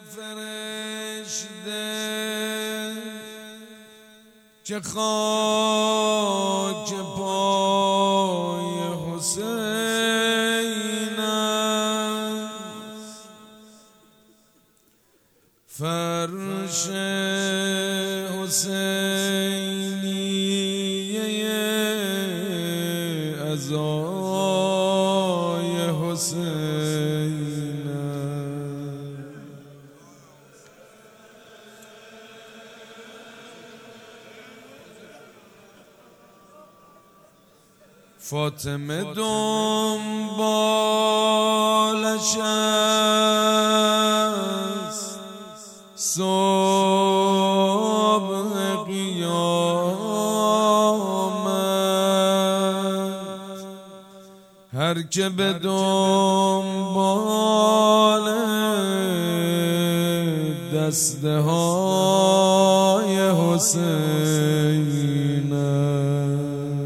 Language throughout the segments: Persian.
فرشته که خاک پای حسین است، فرش حسینیه عزای حسین است. فاطمه دنبالش است صبح قیامت، هر که به دنبال دسته های حسین است.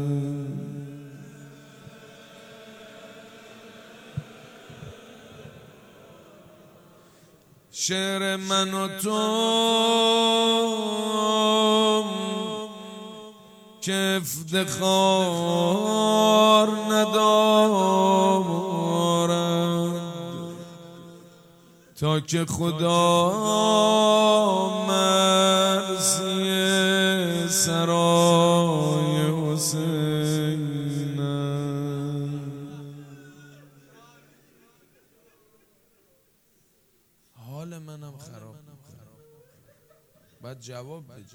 شعر من و تو که افتخار ندارد تا که خدا مرسی سرای حسین است. حال منم خراب بعد جواب بده.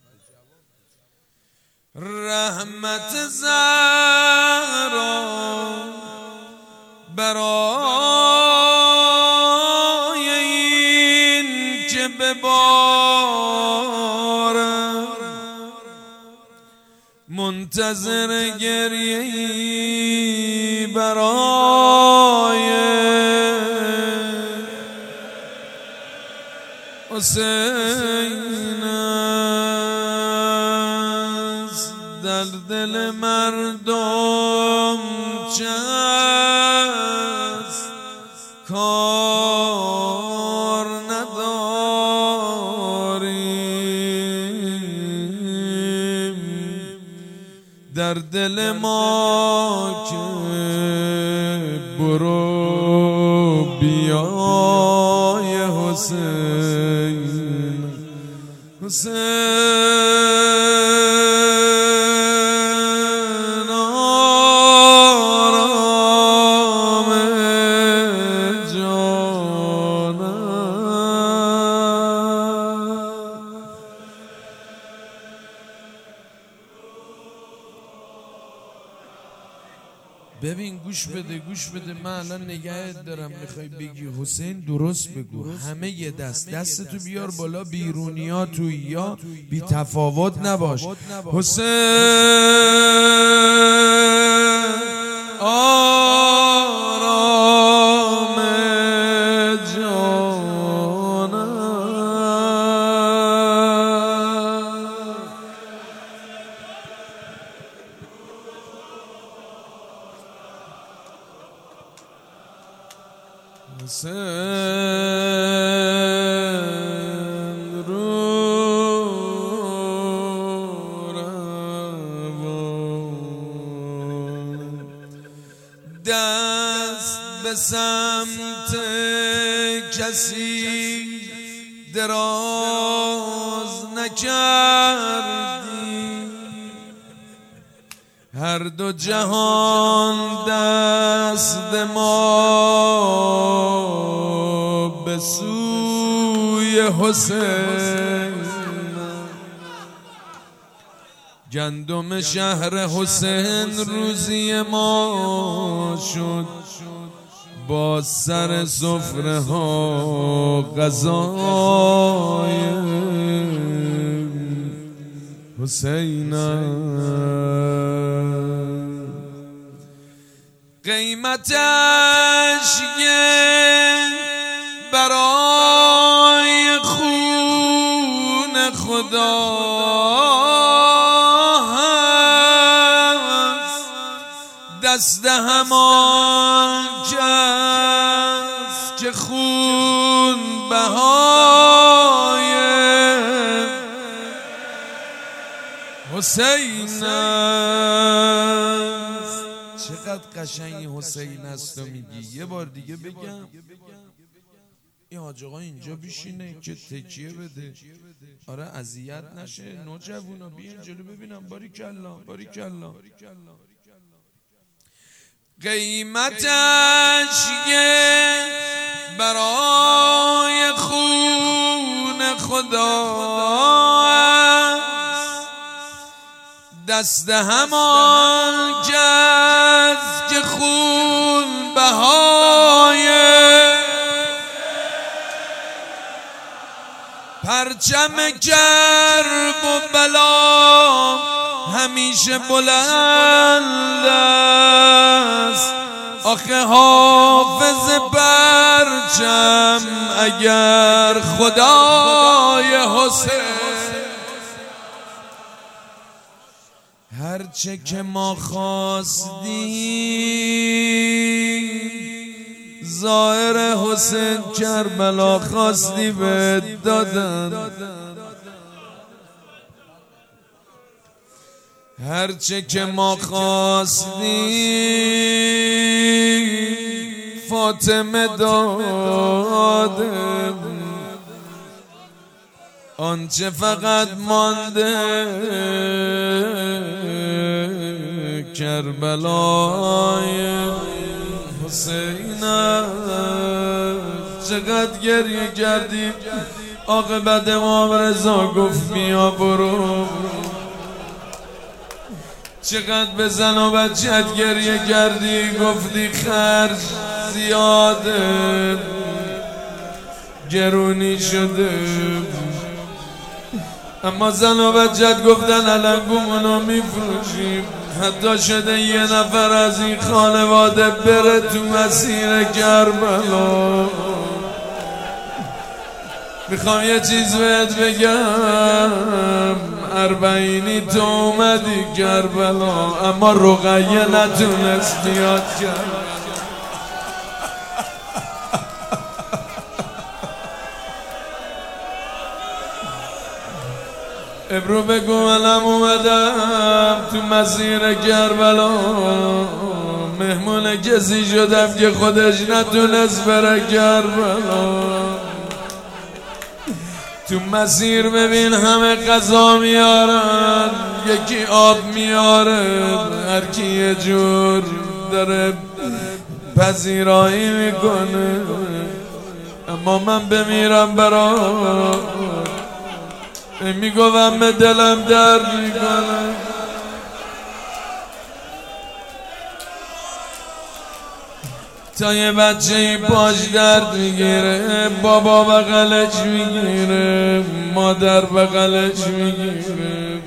رحمت زهرا برای این که ببارم، منتظر گریه‌ای برای حسین است. در دل مردم چست کار نداریم، در دل ما که برو بیای حسین. حسین آرام جانم. ببین گوش بده من الان نگهت دارم، میخوای بگی حسین درست بگو، همه یه دست تو بیار بالا، بیرونیا توی یا بی تفاوت نباش. حسین آرام جانم. حسین رو روان، دست به سمت کسی دراز نکردی، هر دو جهان دست ما به سوی حسین. گندم شهر حسین روزی ما شد، با سر سفره ها غذای حسین. قیمتش برای خون خدا هست، دست همان کس که خون بهای حسین است. چقدر قشنگی حسین است و میگی. یه بار دیگه بگم این حاج آقا اینجا بشینه که تکیه بده، آره اذیت نشه. نوجوانا بیان جلو ببینم. باریکلا باریکلا. قیمتش برای خون خدا است، دست همان کس که خون بهای پرچم کرب و بلا همیشه بلند است. آخه حافظ پرچم اگر خدای حسین، هرچه که ما خواستیم ظاهر حسین کربلا خواستی به دادن. هرچه که ما خواستیم فاطمه داده، آنچه فقط مانده کربلای حسین است. چقدر گریه کردیم عاقبت امام رضا گفت بیا برو. چقدر به زن و بچت گریه کردی گفتی خرج زیاده گرونی شده، اما زن و بچت گفتن الانگومونو میفروشیم. حتی شده یه نفر از این خانواده بره تو مسیر کربلا. میخوام یه چیز بهت بگم، اربعینی تو اومدی کربلا اما رقیه نتونست بیاد کربلا. ابرو بگو منم اومدم تو مسیر کربلا، مهمون کسی شدم که خودش نتونست بره کربلا. تو مسیر ببین همه غذا میارن، یکی آب میاره، هر کی یه جور داره پذیرایی میکنه، اما من بمیرم برات میگوام به دلم درد میکنه. تا یه بچه پاش درد میگیره، بابا بغلش میگیره، مادر بغلش میگیره،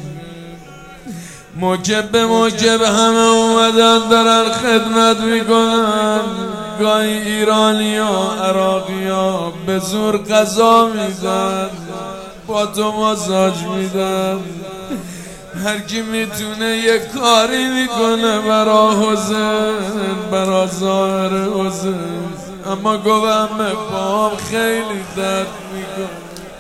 موکب به موکب همه اومدن دارن خدمت میکنن. گاهی ایرانی ها عراقی ها به زور غذا میدن، با تو ماساژ میدن، هر کی میتونه یه کاری میکنه برا حسین، برا ظاهر حسین، اما گوهم پام خیلی درد میکنه.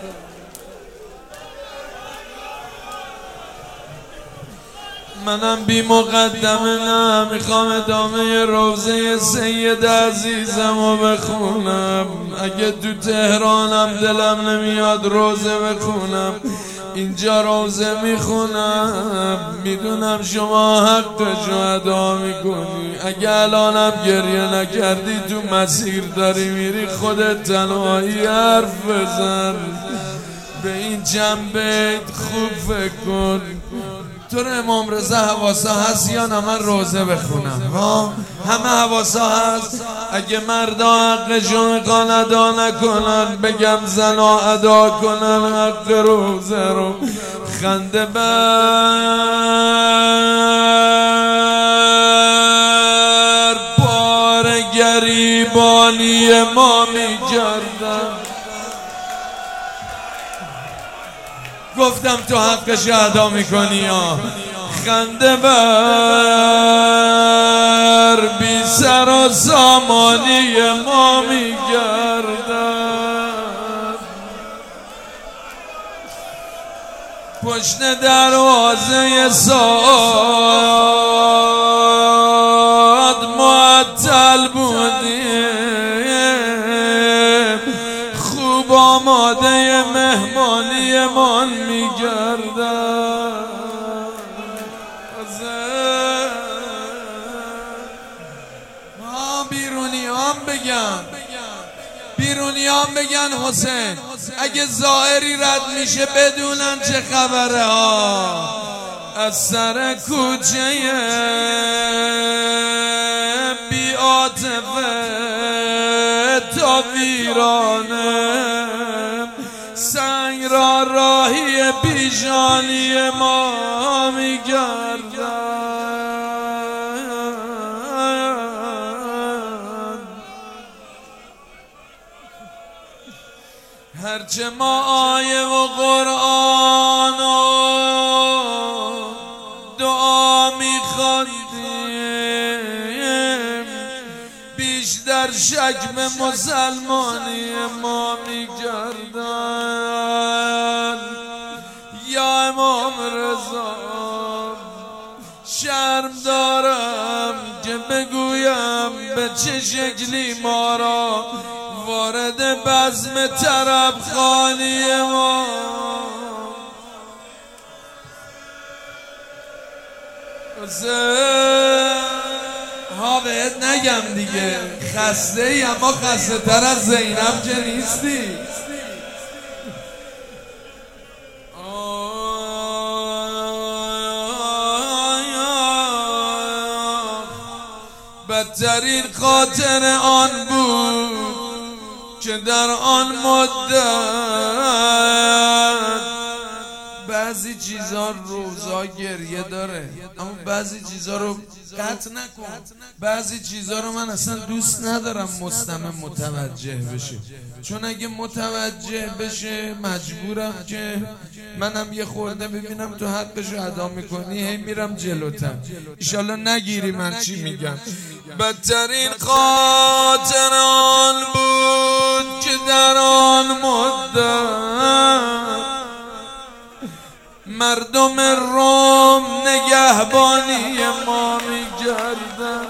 منم بی مقدمه نه، میخوام ادامه روزه سید عزیزم رو بخونم. اگه تو تهرانم دلم نمیاد روزه بخونم، اینجا روزه میخونم. میدونم شما حقشو ادا میکنی، اگه الانم گریه نکردی تو مسیر داری میری خودت تنهایی حرف بزن. به این جنبه خوب فکر کن. تو امام رضا حواسا هست یا نه من روزه بخونم؟ همه حواسا هست. اگه مردا حقشون میخوان ادا نکنن، بگم زنا ادا کنن حق روزه رو. خنده بر بار گریبانی ما میکردن. گفتم تو حقش ادا میکنی یا خنده بر بی سر و سامانی ما میگرد. گشنه دروازه ساد معطل بودیم، خوب آماده مهمانی من میگردم. بیرونیان بگن حسین اگه ظاهری رد میشه بدونن چه خبره ها. از سر کوچه بی عاطفه تا ویرانه، سنگ را راهی پیشانی ما میگردن. هرچه ما آیه و قرآن و دعا میخواندیم، بیشتر شک به مسلمانی ما میکردن. یا امام رضا شرم دارم که بگویم به چه شکلی ما را وارد بزم طرب خانی ما. ها بهت نگم دیگه خسته ای، اما خسته تر از زینب که نیستی. بدترین خاطر آن بود که در آن مدت بعضی چیزا روزا گریه داره، اما بعضی چیزا رو قطع نکن. بعضی چیزا رو من اصلا دوست ندارم مستمع متوجه بشه، چون اگه متوجه بشه مجبورم که منم یه خورده ببینم تو حقشو ادا میکنی، هی میرم جلوتر. ایشالله نگیری من چی میگم. بدترین خاطر آن بود که در آن مدت مردم روم نگهبانی ما می‌کردند.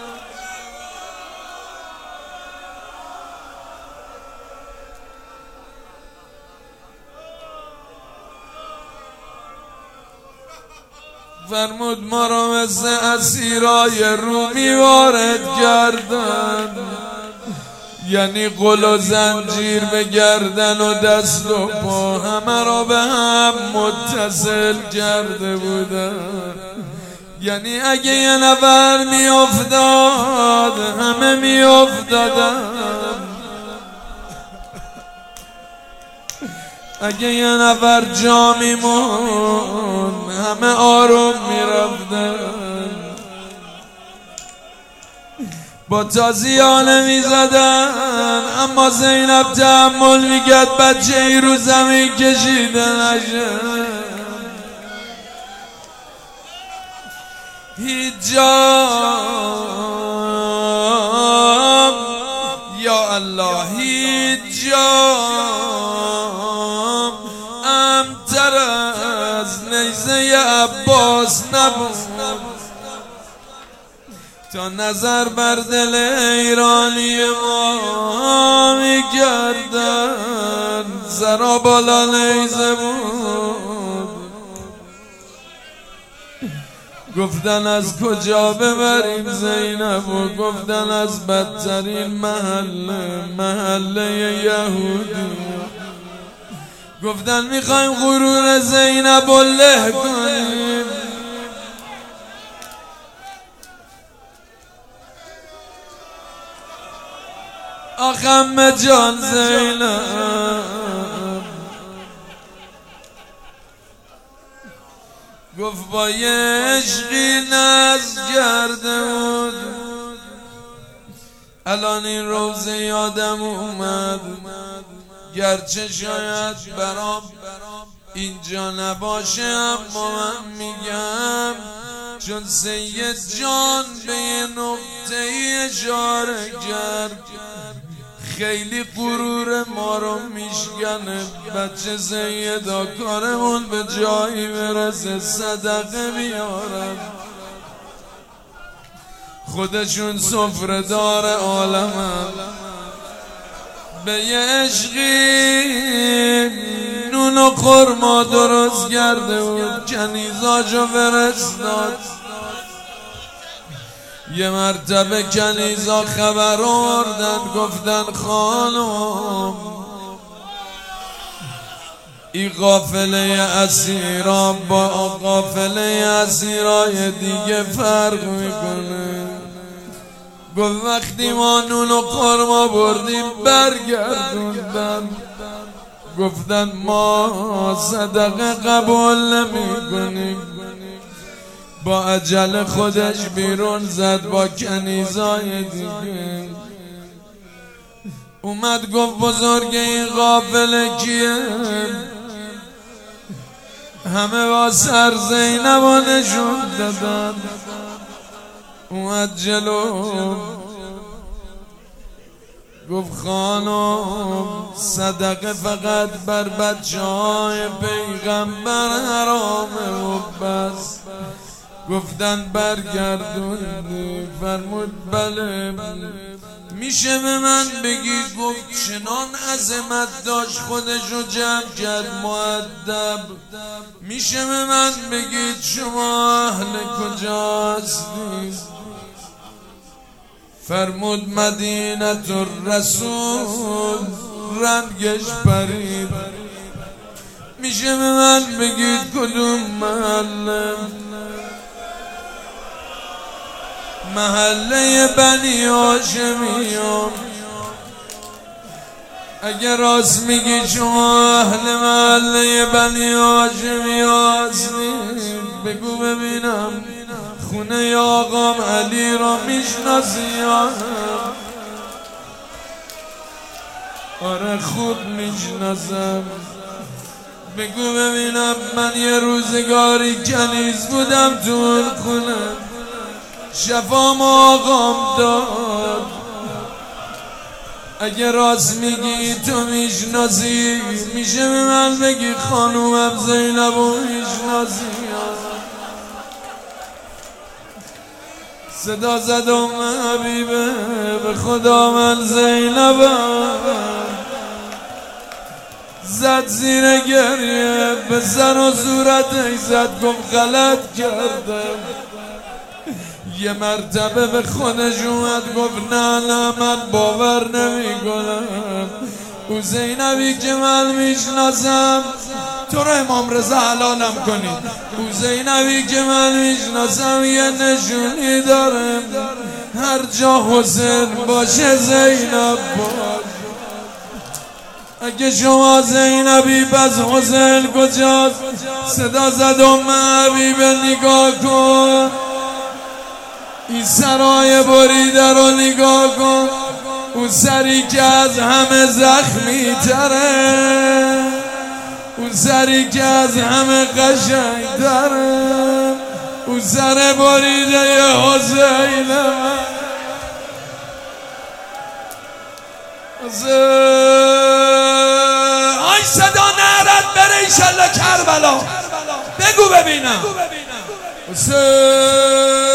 فرمود ما را مثل اسیرای رومی وارد کردند، یعنی قل و زنجیر به گردن و دست و پا همه را به هم متصل کرده بودند. یعنی اگه یه نفر می افتاد همه می افتادن، اگه یه نفر جا می مون همه آروم می رفتن. با تازیانه می زدن، اما زینب تحمل می کرد بچه ای رو زمین کشیده نشه. هیچ جا یا الله هیچ جا امتر از نیزه عباس نبود تا نظر بر دل ایرانی ما می‌کردن. زرا بالا نیزه بود، گفتن از کجا ببریم زینب و گفتن از بدترین محله یهودی. گفتن میخوایم غرور زینب و له کنیم. آخم جان زینب گفت با یه عشقی نز کرده بود، الان این روزه یادم اومد، گرچه شاید برام اینجا نباشه اما من میگم، چون سید جان به یه نقطه اشاره کرد خیلی غرور ما رو میشکنه. بچه سیدا کارمون به جایی برسه صدقه میارن، خودشون سفره دار عالمن. به یه عشقی نون و خرما درست کرده بود، کنیزاشو فرستاد. یه مرتبه کنیزا خبر آوردن، گفتن خانم این قافله اسیرا با قافله اسیرای دیگه فرق میکنه. گفت وقتی ما نون و خرما بردیم برگردوندن، گفتن ما صدقه قبول نمیکنیم. با عجل خودش بیرون زد با کنیزای دیگه. اومد گفت بزرگ این قافله کیه؟ همه با سر زینب و نشون دادن. اومد جلو گفت خانم صدقه فقط بر بچه‌های پیغمبر حرامه و بس. گفتن برگردوندی؟ فرمود بله. میشه به من بگی؟ گفت چنان عظمت داشت خودشو جمع کرد مؤدب. میشه به من بگید شما اهل کجاستید؟ فرمود مدینه الرسول. رنگش پرید. میشه به من بگید کدوم محله؟ محله بنی هاشمیام. اگر راست میگی شما اهل محله بنی هاشمی هستید، بگو ببینم خونه آقام علی را میشناسی یا نه؟ آره خوب میشناسم. بگو ببینم من یه روزگاری کنیز بودم تو اون خونه، شفام آقام داد. اگه راست میگی تو میشناسی، میشه به من بگی خانومم زینب و میشناسی؟ صدا زد حبیبه به خدا من زینبم. زد زیر گریه به سر و صورتش زد، گفت غلط کردم. یه مرتبه به خودش اومد گفت نه من باور نمی کنم. او زینبی که من میشناسم، تو رو امام رضا حلالم کنید. او زینبی که من میشناسم یه نشونی داره، هر جا حسین باشه زینب باش. اگه شما زینبی پس حسین کجاست؟ صدا زد حبیبه نگاه کن، این سرای بریده رو نگاه کن. اون سری که از همه زخمی تره، اون سری که از همه قشنگ تره، اون سر بریده ی حسین. آی صدا نهرت بره ایشالله کربلا. بگو ببینم حسین